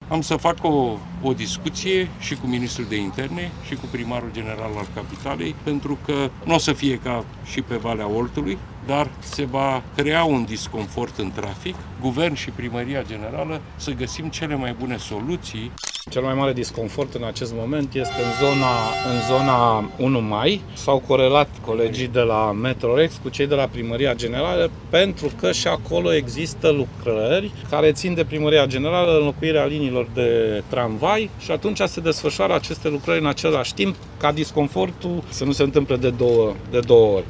Am să fac o discuție și cu ministrul de interne și cu primarul general al capitalei, pentru că nu o să fie ca și pe Valea Oltului, dar se va crea un disconfort în trafic, guvern și primăria generală să găsim cele mai bune soluții. Cel mai mare disconfort în acest moment este în zona 1 Mai. S-au corelat colegii de la Metrorex cu cei de la Primăria Generală pentru că și acolo există lucrări care țin de Primăria Generală, înlocuirea liniilor de tramvai și atunci se desfășoară aceste lucrări în același timp ca disconfortul să nu se întâmple de două ori.